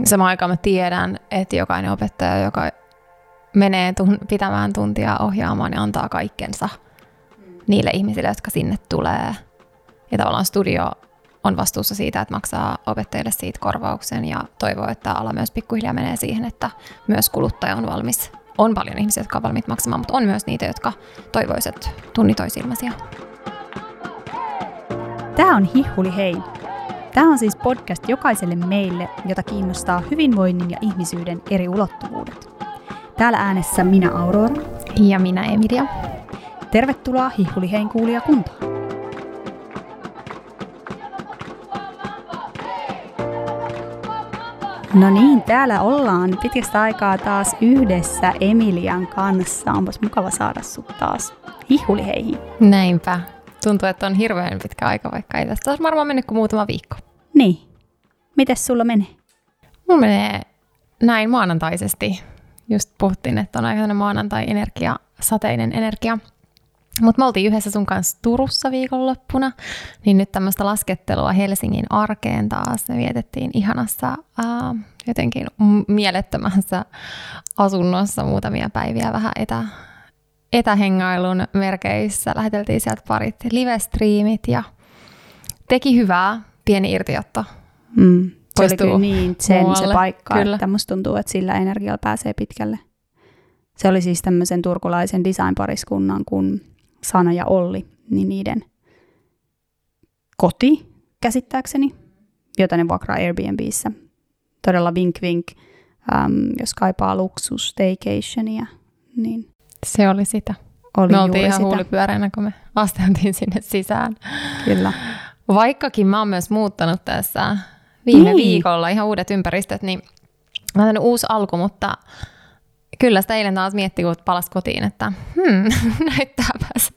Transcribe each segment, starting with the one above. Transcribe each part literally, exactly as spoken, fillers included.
Samaan aikaan mä tiedän, että jokainen opettaja, joka menee tun- pitämään tuntia ohjaamaan, niin antaa kaikkensa niille ihmisille, jotka sinne tulee. Ja tavallaan studio on vastuussa siitä, että maksaa opettajille siitä korvauksen ja toivoo, että ala myös pikkuhiljaa menee siihen, että myös kuluttaja on valmis. On paljon ihmisiä, jotka on valmiit maksamaan, mutta on myös niitä, jotka toivoisivat tunnit olisi ilmaisia. Tämä on Hihuli hei! Tämä on siis podcast jokaiselle meille, jota kiinnostaa hyvinvoinnin ja ihmisyyden eri ulottuvuudet. Täällä äänessä minä Aurora. Ja minä Emilia. Tervetuloa Hihuli hein kuulijakuntaan. No niin, täällä ollaan pitkästä aikaa taas yhdessä Emilian kanssa. Onpas mukava saada sut taas Hihuli heihin. Näinpä. Tuntuu, että on hirveän pitkä aika, vaikka ei tästä olisi varmaan mennyt kuin muutama viikko. Niin. Mites sulla menee? Mulla menee näin maanantaisesti. Just puhuttiin, että on aika maanantai-energia, sateinen energia. Mutta me oltiin yhdessä sun kanssa Turussa viikonloppuna, niin nyt tämmöistä laskettelua Helsingin arkeen taas. Me vietettiin ihanassa, ää, jotenkin mielettömässä asunnossa muutamia päiviä vähän etä, etähengailun merkeissä. Läheteltiin sieltä parit live-striimit ja teki hyvää, pieni irtiotto. Mm. Se oli kyllä niin sen se paikka, kyllä. Että musta tuntuu, että sillä energialla pääsee pitkälle. Se oli siis tämmöisen turkulaisen design-pariskunnan kuin Sana ja Olli, niin niiden koti käsittääkseni, jota ne vuokraa Airbnbissä. Todella vink vink, äm, jos kaipaa luksus staycationia, niin se oli sitä. Oli me oltiin ihan sitä. huulipyöreänä, kun me asteltiin sinne sisään. Kyllä. Vaikkakin mä oon myös muuttanut tässä viime niin. viikolla ihan uudet ympäristöt, niin mä oon uusi alku, mutta kyllä sitä eilen taas miettii, kun palas kotiin, että hmm, näyttääpäs.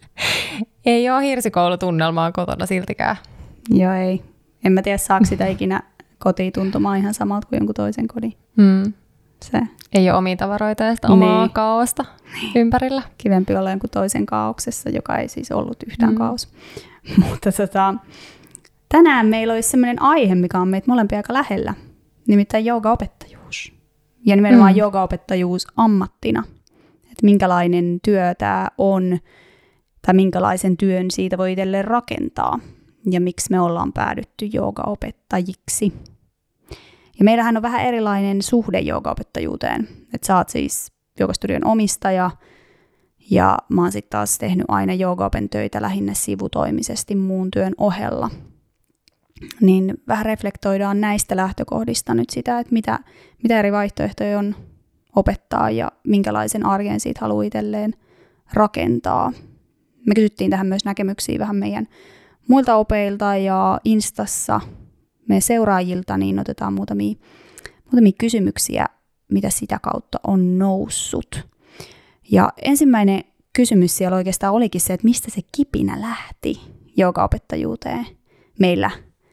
Ei ole hirsikoulutunnelmaa kotona siltikään. Joo, ei. En mä tiedä, saako sitä ikinä kotiin tuntumaan ihan samalta kuin jonkun toisen kodin. Hmm. Se. Ei ole omia tavaroita ja sitä omaa niin. kaaosta ympärillä. Kivempi olla jonkun toisen kaauksessa, joka ei siis ollut yhtään hmm. kaos. Mutta tota, tänään meillä olisi sellainen aihe, mikä on meitä molempia aika lähellä, nimittäin joogaopettajuus. Ja nimenomaan mm. joogaopettajuus ammattina. Että minkälainen työ tämä on, tai minkälaisen työn siitä voi itselleen rakentaa, ja miksi me ollaan päädytty joogaopettajiksi. Ja meillähän on vähän erilainen suhde joogaopettajuuteen. Että sä oot siis joogastudion omistaja, ja mä oon sitten taas tehnyt aina joogaopen töitä lähinnä sivutoimisesti muun työn ohella. Niin vähän reflektoidaan näistä lähtökohdista nyt sitä, että mitä, mitä eri vaihtoehtoja on opettaa ja minkälaisen arjen siitä haluaa itselleen rakentaa. Me kysyttiin tähän myös näkemyksiä vähän meidän muilta opeilta ja Instassa meidän seuraajilta, niin otetaan muutamia, muutamia kysymyksiä, mitä sitä kautta on noussut. Ja ensimmäinen kysymys siellä oikeastaan olikin se, että mistä se kipinä lähti joogaopettajuuteen meillä.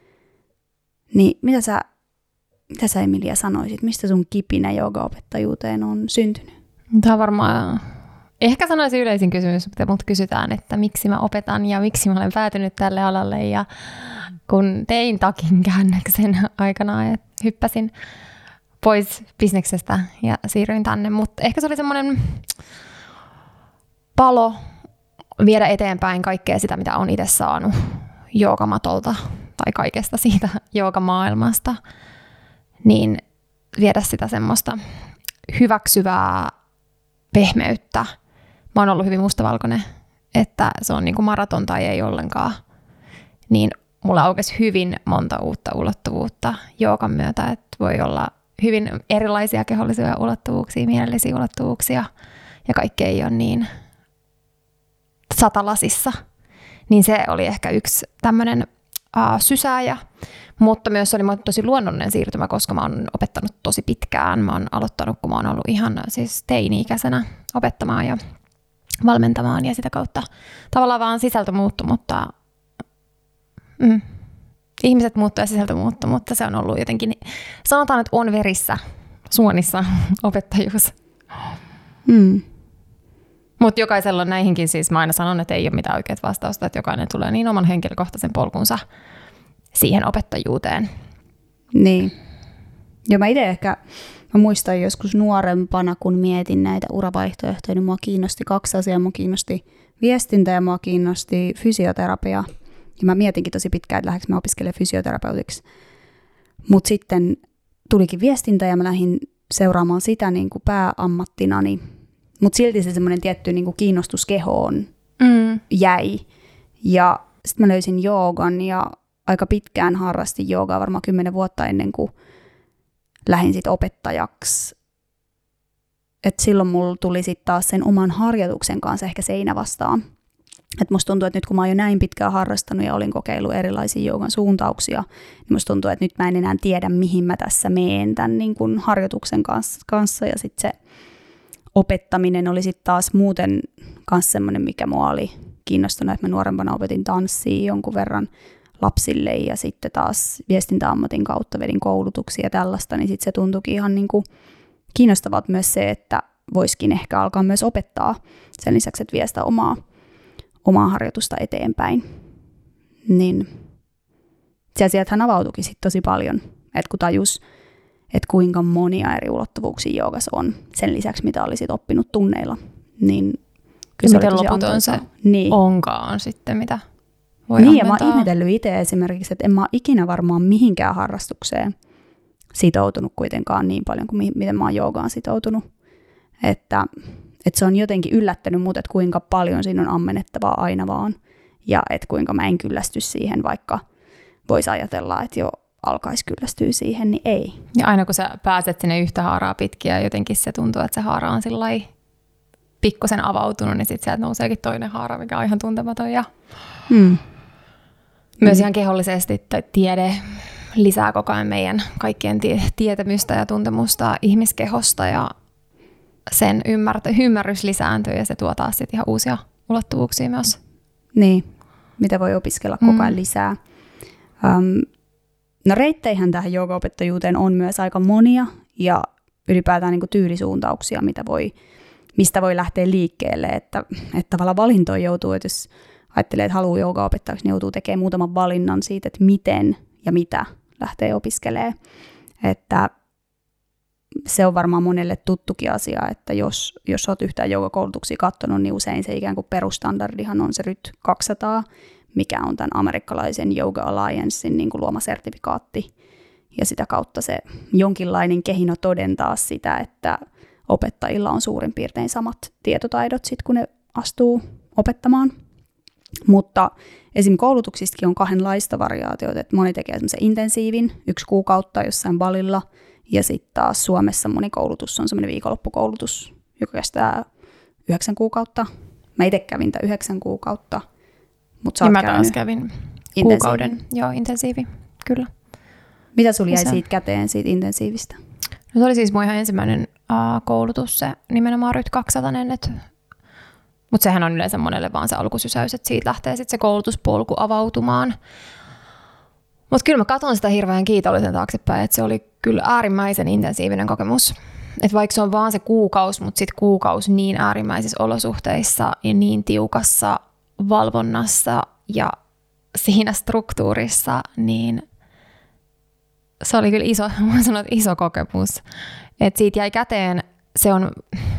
Niin mitä sä, mitä sä Emilia sanoisit, mistä sun kipinä joogaopettajuuteen on syntynyt? Tämä on varmaan, ehkä sanoisin yleisin kysymys, mitä mut kysytään, että miksi mä opetan ja miksi mä olen päätynyt tälle alalle. Ja kun tein takin käännöksen aikana, että hyppäsin pois bisneksestä ja siirryin tänne, mutta ehkä se oli semmoinen palo viedä eteenpäin kaikkea sitä, mitä on itse saanut joogamatolta tai kaikesta siitä joogamaailmasta, niin viedä sitä semmoista hyväksyvää pehmeyttä. Mä oon ollut hyvin mustavalkoinen, että se on niin kuin maraton tai ei ollenkaan. Niin mulla aukesi hyvin monta uutta ulottuvuutta joogan myötä, että voi olla hyvin erilaisia kehollisia ulottuvuuksia, mielellisiä ulottuvuuksia ja kaikki ei ole niin satalasissa. Niin se oli ehkä yksi tämmöinen uh, sysääjä, mutta myös se oli tosi luonnollinen siirtymä, koska mä oon opettanut tosi pitkään. Mä oon aloittanut, kun mä oon ollut ihan siis teini-ikäisenä opettamaan ja valmentamaan ja sitä kautta tavallaan vaan sisältö muuttui, mutta mm, ihmiset muuttuu ja sisältö muuttuu, mutta se on ollut jotenkin, sanotaan, että on verissä, suonissa opettajuus. Mm. Mutta jokaisella on näihinkin, siis mä aina sanon, että ei ole mitään oikeat vastausta, että jokainen tulee niin oman henkilökohtaisen polkunsa siihen opettajuuteen. Niin. Ja mä itse ehkä, mä muistan joskus nuorempana, kun mietin näitä uravaihtoehtoja, niin mua kiinnosti kaksi asiaa. Mua kiinnosti viestintä ja mua kiinnosti fysioterapia. Ja mä mietinkin tosi pitkään, että lähdekö mä opiskelemaan fysioterapeutiksi. Mutta sitten tulikin viestintä ja mä lähdin seuraamaan sitä niin kuin pääammattinani. Mutta silti se semmoinen tietty niin kuin kiinnostus kehoon mm. jäi. Ja sitten mä löysin joogan ja aika pitkään harrastin joogaa, varmaan kymmenen vuotta ennen kuin lähdin sit opettajaksi. Et silloin mulla tuli sitten taas sen oman harjoituksen kanssa ehkä seinä vastaan. Et musta tuntuu, että nyt kun mä oon jo näin pitkään harrastanut ja olin kokeillut erilaisia joogan suuntauksia, niin musta tuntuu, että nyt mä en enää tiedä, mihin mä tässä meen tämän niin kun harjoituksen kanssa. Ja sitten se opettaminen oli sitten taas muuten kanssa semmoinen, mikä mua oli kiinnostunut, että mä nuorempana opetin tanssia jonkun verran lapsille ja sitten taas viestintäammatin kautta vedin koulutuksia ja tällaista, niin sitten se tuntuikin ihan niin kuin kiinnostavat myös se, että voisikin ehkä alkaa myös opettaa sen lisäksi, että vie sitä omaa, omaa harjoitusta eteenpäin. Niin se asiathan avautuikin sitten tosi paljon, että kun tajus, että kuinka monia eri ulottuvuuksia joogas on sen lisäksi, mitä oli sit oppinut tunneilla, niin kyllä miten loputon se niin. onkaan sitten, mitä voi niin, ammentaa. Ja mä oon ihmetellyt itse esimerkiksi, että en mä ole ikinä varmaan mihinkään harrastukseen sitoutunut kuitenkaan niin paljon kuin mi- miten mä oon joogaan sitoutunut. Että, että se on jotenkin yllättänyt mut, että kuinka paljon siinä on ammennettavaa aina vaan. Ja että kuinka mä en kyllästy siihen, vaikka voisi ajatella, että jo alkaisi kyllästyä siihen, niin ei. Ja aina kun sä pääset sinne yhtä haaraa pitkin ja jotenkin se tuntuu, että se haara on sillai pikkusen avautunut, niin sitten sieltä nouseekin toinen haara, mikä on ihan tuntematon. Ja hmm. myös ihan kehollisesti tiede lisää koko ajan meidän kaikkien tie- tietämystä ja tuntemusta ihmiskehosta ja sen ymmär- ymmärrys lisääntyy ja se tuo taas sit ihan uusia ulottuvuuksia myös. Niin, mitä voi opiskella koko ajan hmm. lisää. Um, no reitteihän tähän joogaopettajuuteen on myös aika monia ja ylipäätään niin kuin tyylisuuntauksia, mitä voi, mistä voi lähteä liikkeelle, että, että tavallaan valintoon joutuu, että jos ajattelee, että haluaa joogaopettajaksi, niin joutuu tekemään muutaman valinnan siitä, että miten ja mitä lähtee opiskelemaan. Että se on varmaan monelle tuttukin asia, että jos, jos olet yhtään joogakoulutuksia katsonut, niin usein se ikään kuin perustandardihan on se R Y T kaksisataa, mikä on tämän amerikkalaisen Yoga Alliancein niin kuin luoma sertifikaatti. Ja sitä kautta se jonkinlainen kehino todentaa sitä, että opettajilla on suurin piirtein samat tietotaidot, sit, kun ne astuu opettamaan. Mutta esim. Koulutuksistakin on kahdenlaista variaatiota. Että moni tekee semmoisen intensiivin, yksi kuukautta jossain balilla, ja sitten taas Suomessa moni koulutus on semmoinen viikonloppukoulutus, joka kestää yhdeksän kuukautta. Mä itse kävin tämän yhdeksän kuukautta. Mut sä ja mä taas kävin kuukauden, joo, intensiivi, kyllä. Mitä sulla jäi siitä käteen, siitä intensiivistä? No, se oli siis mun ihan ensimmäinen uh, koulutus, se nimenomaan R Y T kaksisataa, mutta sehän on yleensä monelle vaan se alkusysäys, että siitä lähtee sitten se koulutuspolku avautumaan. Mutta kyllä mä katson sitä hirveän kiitollisen taaksepäin, että se oli kyllä äärimmäisen intensiivinen kokemus. Että vaikka se on vaan se kuukausi, mutta sitten kuukausi niin äärimmäisissä olosuhteissa ja niin tiukassa valvonnassa ja siinä struktuurissa, niin se oli kyllä iso, mä sanon, iso kokemus. Et siitä jäi käteen, se on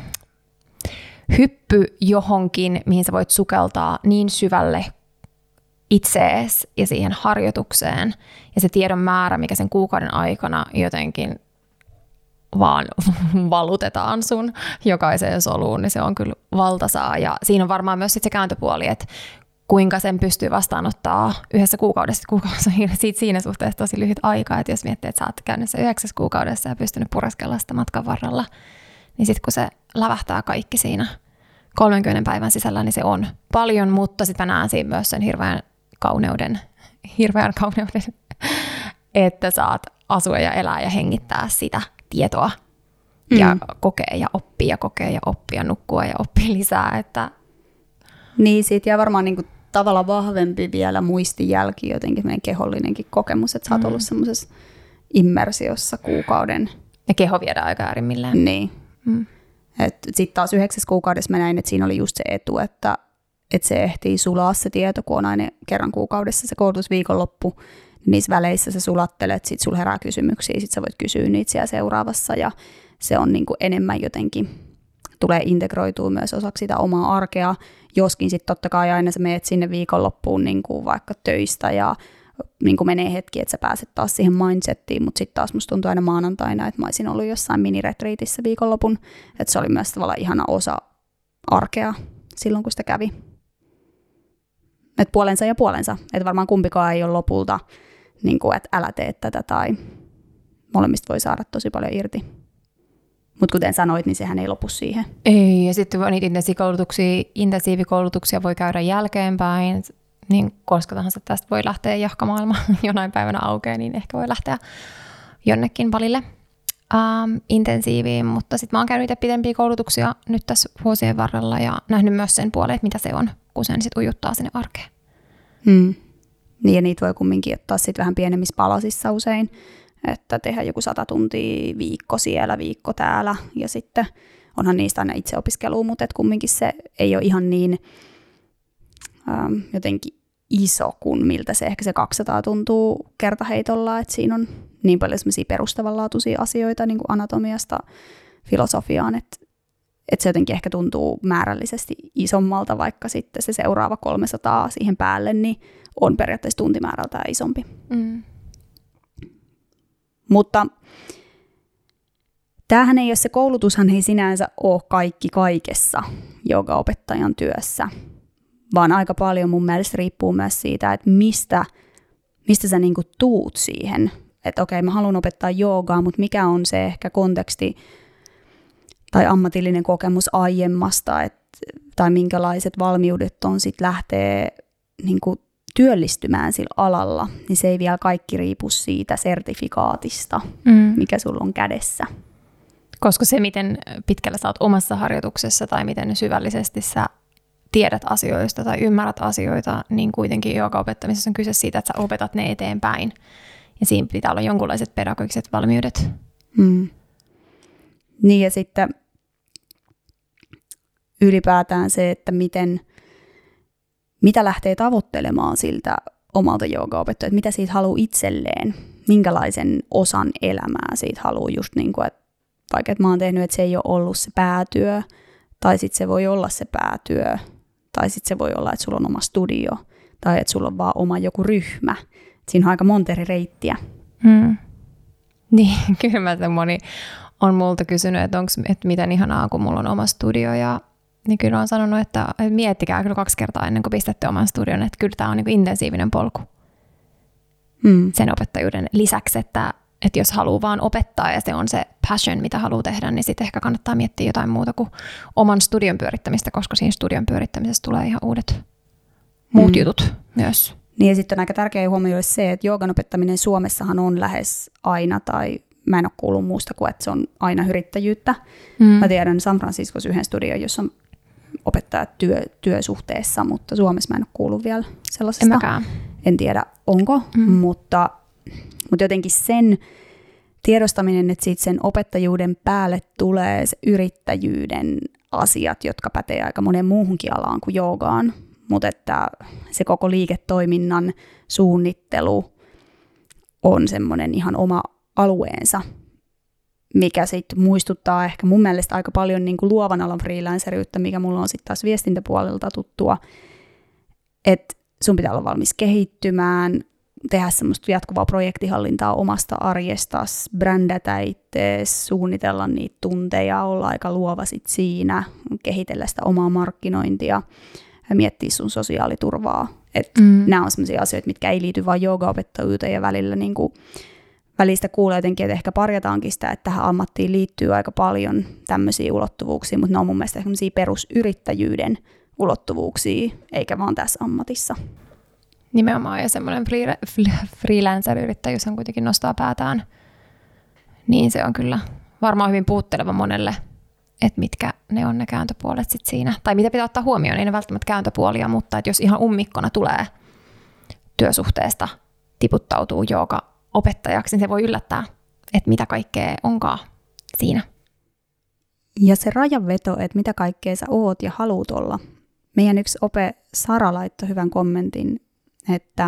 hyppy johonkin, mihin sä voit sukeltaa niin syvälle itseesi ja siihen harjoitukseen. Ja se tiedon määrä, mikä sen kuukauden aikana jotenkin vaan valutetaan sun jokaiseen soluun, niin se on kyllä valtasaa. Ja siinä on varmaan myös sit se kääntöpuoli, että kuinka sen pystyy vastaanottaa yhdessä kuukaudessa. Kuukausi on siitä siinä suhteessa tosi lyhyt aika, että jos miettii, että sä oot käynyt se yhdeksäs kuukaudessa ja pystynyt pureskella sitä matkan varrella, niin sitten kun se lävähtää kaikki siinä kolmenkymmenen päivän sisällä, niin se on paljon, mutta sitten mä näen siinä myös sen hirveän kauneuden, hirveän kauneuden, että saat asua ja elää ja hengittää sitä tietoa ja mm. kokea ja oppia ja kokea ja oppia, nukkua ja oppia lisää. Että niin, siitä jää varmaan niinku tavallaan vahvempi vielä muistijälki, jotenkin meidän kehollinenkin kokemus, että sä oot mm. ollut semmoisessa immersiossa kuukauden. Ja keho viedään aika äärimmilleen. Niin. Mm. Sitten taas yhdeksäs kuukaudessa mä näin, että siinä oli just se etu, että, että se ehtii sulaa se tieto, kun on aina kerran kuukaudessa se koulutusviikonloppu, niissä väleissä sä sulattelet, sit sulla herää kysymyksiä, sit sä voit kysyä niitä siellä seuraavassa ja se on niin kuin enemmän jotenkin, tulee integroitua myös osaksi sitä omaa arkea, joskin sitten totta kai aina sä meet sinne viikonloppuun niin kuin vaikka töistä ja niin kuin menee hetki, että sä pääset taas siihen mindsettiin, mutta sitten taas musta tuntuu aina maanantaina, että mä olisin ollut jossain miniretriitissä viikonlopun, että se oli myös tavallaan ihana osa arkea silloin, kun sitä kävi. Että puolensa ja puolensa, että varmaan kumpikaan ei ole lopulta, niin kuin, että älä tee tätä tai molemmista voi saada tosi paljon irti. Mutta kuten sanoit, niin sehän ei lopu siihen. Ei, ja sitten niitä intensiivikoulutuksia, intensiivikoulutuksia voi käydä jälkeenpäin, niin koska tahansa tästä voi lähteä jahkamaailma jonain päivänä aukeaa, niin ehkä voi lähteä jonnekin palille ähm, intensiiviin, mutta sitten mä oon käynyt itse pidempiä koulutuksia nyt tässä vuosien varrella ja nähnyt myös sen puoleen, että mitä se on, kun sen sitten ujuttaa sinne arkeen. Hmm. Niin ja niitä voi kumminkin ottaa sitten vähän pienemmissä palasissa usein, että tehdä joku sata tuntia viikko siellä, viikko täällä ja sitten onhan niistä aina itseopiskelua, mutta et kumminkin se ei ole ihan niin ähm, jotenkin iso kuin miltä se ehkä se kaksisataa tuntuu kertaheitolla, että siinä on niin paljon semmoisia perustavanlaatuisia asioita niin kuin anatomiasta filosofiaan, että, että se jotenkin ehkä tuntuu määrällisesti isommalta, vaikka sitten se seuraava kolmesataa siihen päälle niin on periaatteessa tuntimäärältään isompi. Mm. Mutta tämähän ei ole se koulutushan ei sinänsä ole kaikki kaikessa joogaopettajan työssä, vaan aika paljon mun mielestä riippuu myös siitä, että mistä, mistä sä niinku tuut siihen. Että okei, mä haluan opettaa joogaa, mutta mikä on se ehkä konteksti tai ammatillinen kokemus aiemmasta, et, tai minkälaiset valmiudet on sitten lähteä niinku työllistymään sillä alalla, niin se ei vielä kaikki riipu siitä sertifikaatista, mm. mikä sulla on kädessä. Koska se, miten pitkällä sä oot omassa harjoituksessa tai miten syvällisesti sä tiedät asioista tai ymmärrät asioita, niin kuitenkin joogaopettamisessa on kyse siitä, että sä opetat ne eteenpäin. Ja siinä pitää olla jonkunlaiset pedagogiset valmiudet. Mm. Niin ja sitten ylipäätään se, että miten, mitä lähtee tavoittelemaan siltä omalta joogaopettajalta, mitä siitä haluaa itselleen, minkälaisen osan elämää siitä haluaa just niin kuin, että vaikka että mä oon tehnyt, että se ei ole ollut se päätyö, tai sitten se voi olla se päätyö, tai sitten se voi olla, että sulla on oma studio, tai että sulla on vaan oma joku ryhmä. Siinä on aika monta eri reittiä. Hmm. Niin, kyllä mä moni on multa kysynyt, että, onks, että miten ihanaa, kun mulla on oma studio, ja niin kyllä on sanonut, että miettikää kyllä kaksi kertaa ennen kuin pistätte oman studion, että kyllä tämä on niin kuin intensiivinen polku hmm. sen opettajuuden lisäksi, että että jos haluaa vaan opettaa ja se on se passion, mitä haluaa tehdä, niin sitten ehkä kannattaa miettiä jotain muuta kuin oman studion pyörittämistä, koska siinä studion pyörittämisessä tulee ihan uudet muut mm. jutut myös. Niin ja sitten on aika tärkeää huomioida se, että joogan opettaminen Suomessahan on lähes aina, tai mä en ole kuullut muusta kuin, että se on aina yrittäjyyttä. Mm. Mä tiedän San Franciscossa yhden studion, jossa on opettajat työ, työsuhteessa, mutta Suomessa mä en ole kuullut vielä sellaisesta. En mäkään. En tiedä onko, mm. mutta... Mutta jotenkin sen tiedostaminen, että siitä sen opettajuuden päälle tulee se yrittäjyyden asiat, jotka pätee aika monen muuhunkin alaan kuin joogaan. Mutta että se koko liiketoiminnan suunnittelu on semmoinen ihan oma alueensa, mikä sitten muistuttaa ehkä mun mielestä aika paljon niin kuin luovan alan freelanceriyttä, mikä mulla on sitten taas viestintäpuolelta tuttua, että sun pitää olla valmis kehittymään, tehdä semmoista jatkuvaa projektihallintaa omasta arjestas, brändätä ittees, suunnitella niitä tunteja, olla aika luova sit siinä, kehitellä sitä omaa markkinointia ja miettiä sun sosiaaliturvaa. Mm. Nämä on semmoisia asioita, mitkä ei liity vain joogaopettajuuteen ja välillä niin kuin, välistä kuulee jotenkin, että ehkä parjataankin sitä, että tähän ammattiin liittyy aika paljon tämmöisiä ulottuvuuksia, mutta ne on mun mielestä semmoisia perusyrittäjyyden ulottuvuuksia, eikä vaan tässä ammatissa. Nimenomaan, ja semmoinen freelancer-yrittäjyyshän kuitenkin nostaa päätään, niin se on kyllä varmaan hyvin puutteleva monelle, että mitkä ne on ne kääntöpuolet sit siinä. Tai mitä pitää ottaa huomioon, ei ne välttämättä kääntöpuolia, mutta että jos ihan ummikkona tulee työsuhteesta, tiputtautuu jooga-opettajaksi, niin se voi yllättää, että mitä kaikkea onkaan siinä. Ja se rajanveto, että mitä kaikkea sä oot ja haluut olla. Meidän yksi ope Sara laittoi hyvän kommentin, että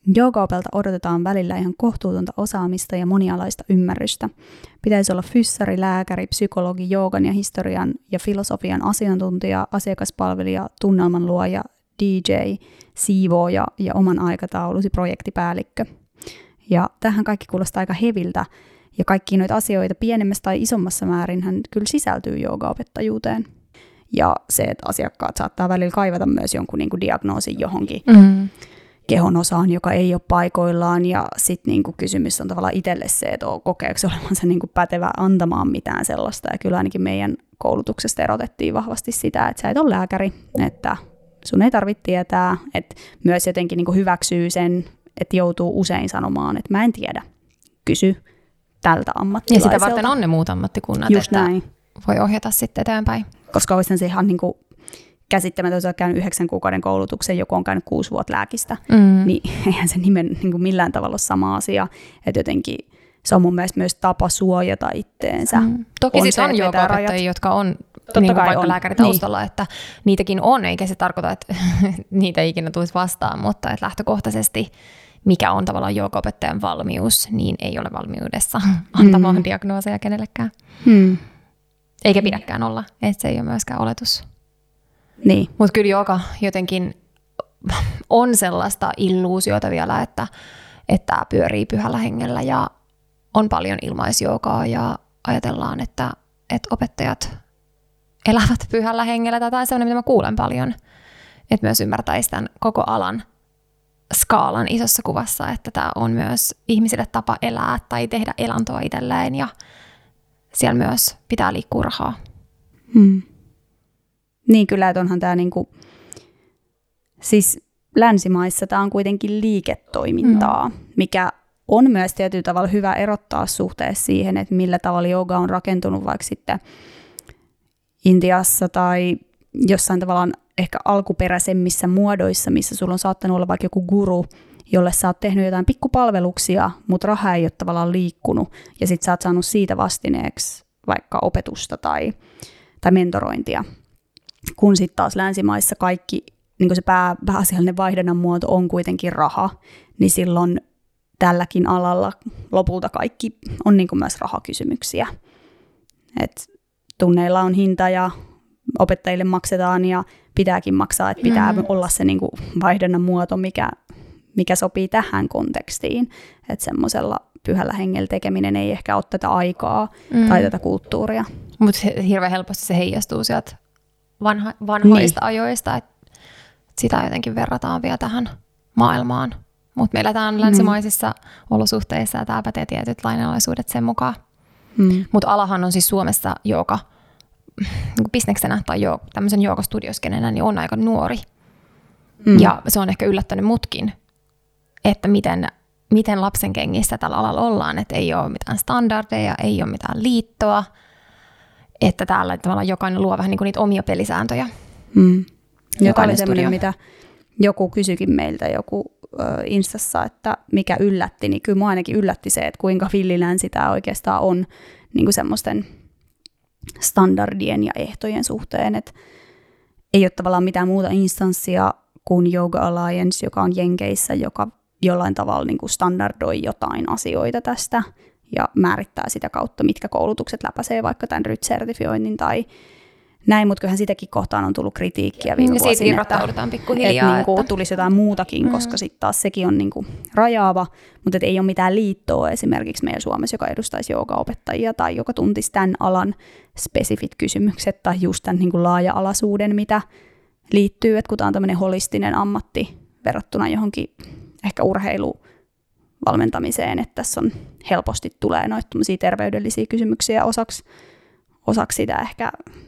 Joogaopelta odotetaan välillä ihan kohtuutonta osaamista ja monialaista ymmärrystä. Pitäisi olla fyssari, lääkäri, psykologi, joogan ja historian ja filosofian asiantuntija, asiakaspalvelija, tunnelman luoja, D J, siivooja ja oman aikataulusi projektipäällikkö. Ja tähän kaikki kuulostaa aika heviltä, ja kaikki noita asioita pienemmässä tai isommassa määrin hän kyllä sisältyy joogaopettajuuteen. Ja se, että asiakkaat saattaa välillä kaivata myös jonkun niin kuin diagnoosin johonkin mm. kehon osaan, joka ei ole paikoillaan, ja sitten niin kuin kysymys on tavallaan itselle se, että kokeeko olevansa niin kuin pätevä antamaan mitään sellaista, ja kyllä ainakin meidän koulutuksesta erotettiin vahvasti sitä, että sä et ole lääkäri, että sun ei tarvitse tietää, että myös jotenkin niin kuin hyväksyy sen, että joutuu usein sanomaan, että mä en tiedä, kysy tältä ammattilaiselta. Ja sitä varten on ne muut ammattikunnat, just että näin. Voi ohjata sitten eteenpäin. Koska olisihan se ihan niin kuin käsittämättä, jos on käynyt yhdeksän kuukauden koulutuksen, joku on käynyt kuusi vuotta lääkistä, mm. niin eihän se nimen niin kuin millään tavalla ole sama asia. Että jotenkin se on mun mielestä myös tapa suojata itteensä. Mm. Toki on sitten on joogaopettajia, jotka on niin vaikka on. lääkäritaustalla, niin. Että niitäkin on, eikä se tarkoita, että niitä ei ikinä tulisi vastaan, mutta että lähtökohtaisesti mikä on tavallaan joogaopettajan valmius, niin ei ole valmiudessa antamaan mm. diagnooseja kenellekään. Mm. Eikä pidäkään olla, että se ei ole myöskään oletus. Niin. Mutta kyllä jooga jotenkin on sellaista illuusiota vielä, että tämä pyörii pyhällä hengellä ja on paljon ilmaisjoogaa ja ajatellaan, että, että opettajat elävät pyhällä hengellä. Tämä on sellainen, mitä mä kuulen paljon, että myös ymmärtäisi tämän koko alan skaalan isossa kuvassa, että tämä on myös ihmisille tapa elää tai tehdä elantoa itselleen ja siellä myös pitää liikkua rahaa. Hmm. Niin kyllä, että onhan tämä niinku, siis länsimaissa tämä on kuitenkin liiketoimintaa, hmm. mikä on myös tietyllä tavalla hyvä erottaa suhteessa siihen, että millä tavalla jooga on rakentunut vaikka sitten Intiassa tai jossain tavallaan ehkä alkuperäisemmissä muodoissa, missä sulla on saattanut olla vaikka joku guru, jolle sä oot tehnyt jotain pikkupalveluksia, mutta raha ei ole tavallaan liikkunut, ja sit sä oot saanut siitä vastineeksi vaikka opetusta tai, tai mentorointia. Kun sitten taas länsimaissa kaikki, niin se pää, pääasiallinen vaihdannan muoto on kuitenkin raha, niin silloin tälläkin alalla lopulta kaikki on niin myös rahakysymyksiä. Et tunneilla on hinta ja opettajille maksetaan ja pitääkin maksaa, että pitää mm. olla se niin kuin vaihdannan muoto, mikä, mikä sopii tähän kontekstiin. Että semmoisella pyhällä hengellä tekeminen ei ehkä ole tätä aikaa mm. tai tätä kulttuuria. Mutta hirveän helposti se heijastuu sieltä vanha, vanhoista niin. ajoista, että sitä jotenkin verrataan vielä tähän maailmaan. Mutta me eletään länsimaisissa mm. olosuhteissa ja täällä pätee tietyt lainalaisuudet sen mukaan. Mm. Mutta alahan on siis Suomessa jooga niin bisneksenä tai jo, tämmöisen joogastudioskenenä niin on aika nuori. Mm. Ja se on ehkä yllättänyt mutkin, että miten, miten lapsen kengissä tällä alalla ollaan, että ei ole mitään standardeja, ei ole mitään liittoa, että täällä tavallaan jokainen luo vähän niin kuin niitä omia pelisääntöjä. Mm. Joka oli semmoinen, mitä joku kysyikin meiltä joku ö, Instassa, että mikä yllätti, niin kyllä mua ainakin yllätti se, että kuinka villilänsi tämä oikeastaan on niin kuin semmoisten standardien ja ehtojen suhteen, että ei ole tavallaan mitään muuta instanssia kuin Yoga Alliance, joka on Jenkeissä, joka jollain tavalla niin kuin standardoi jotain asioita tästä ja määrittää sitä kautta, mitkä koulutukset läpäisee vaikka tämän R Y T-sertifioinnin tai näin, mutta kyllähän sitäkin kohtaan on tullut kritiikkiä viime vuosina. Siitä irrottaudutaan pikkuhiljaa. Että, että, että tulisi jotain muutakin, mm. koska sitten taas sekin on niinku rajaava, mutta ei ole mitään liittoa esimerkiksi meillä Suomessa, joka edustaisi joogaopettajia tai joka tuntisi tämän alan spesifit kysymykset tai just tämän niinku laaja-alaisuuden, mitä liittyy, että kun tämä on tämmöinen holistinen ammatti verrattuna johonkin ehkä urheiluvalmentamiseen, että tässä on helposti tulee noita terveydellisiä kysymyksiä osaksi, osaksi sitä ehkä